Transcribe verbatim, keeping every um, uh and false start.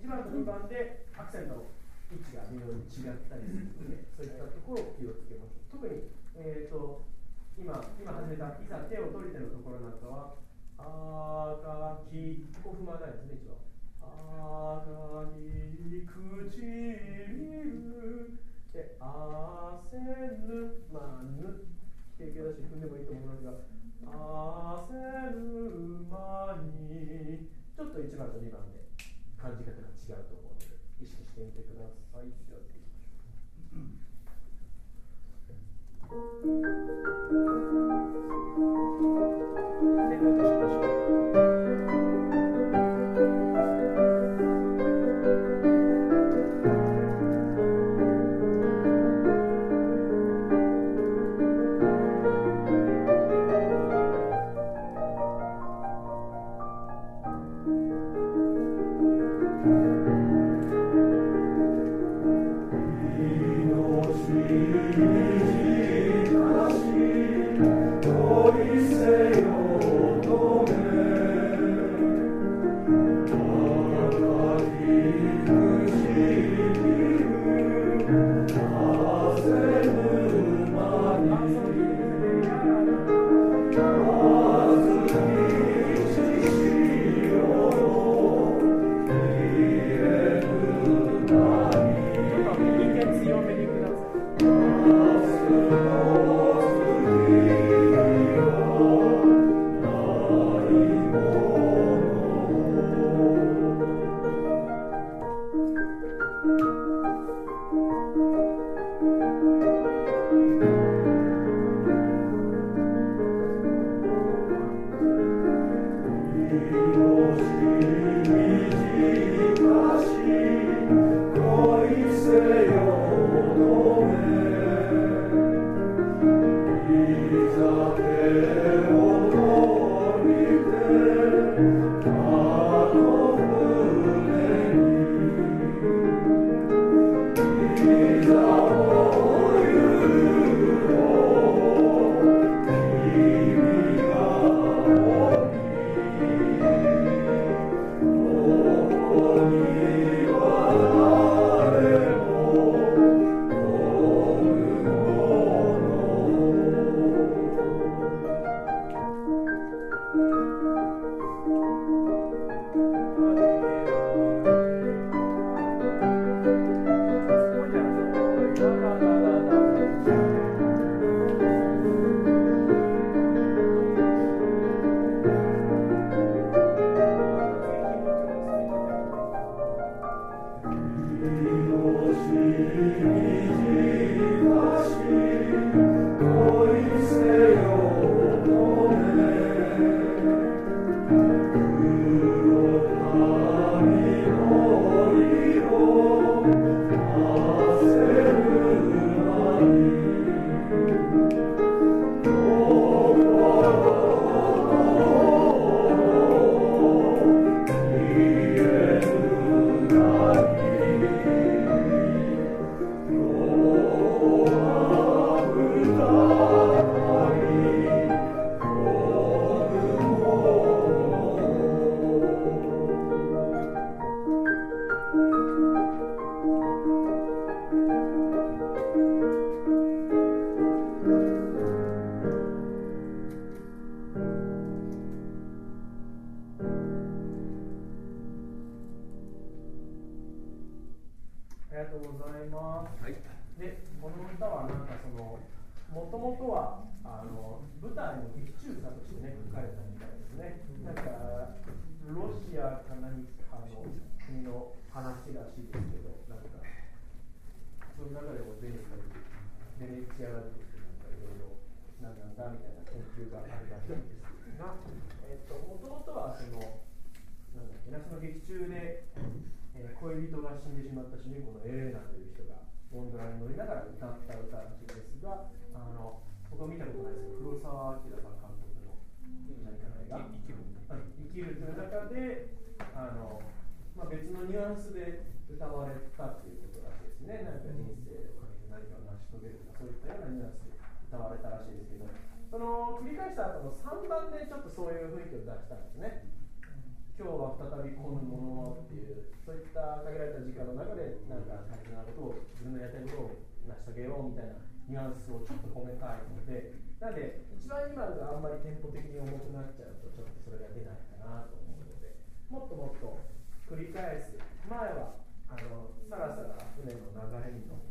いちばんとにばんでアクセントの位置が微妙に違ったりするので、そういったところを気をつけます。特に、えー、と今、今始めたいざ手を取り手のところなんかは、あがき、ここ踏まないですね、一応。あがき唇で、あせぬまぬ。経験だし踏んでもいいと思いますが、あせぬまに。ちょっといちばんとにばんで感じ方が違うと思うので、意識してみてください。ではやっていきましょう。で、ノートしましょう。形が大切なことを、自分のやってることを成し遂げようみたいなニュアンスをちょっと込めたいので、なのでいちばんに丸があんまりテンポ的に重くなっちゃうとちょっとそれが出ないかなと思うので、もっともっと繰り返す。前はあのさらさら船の流れに乗っ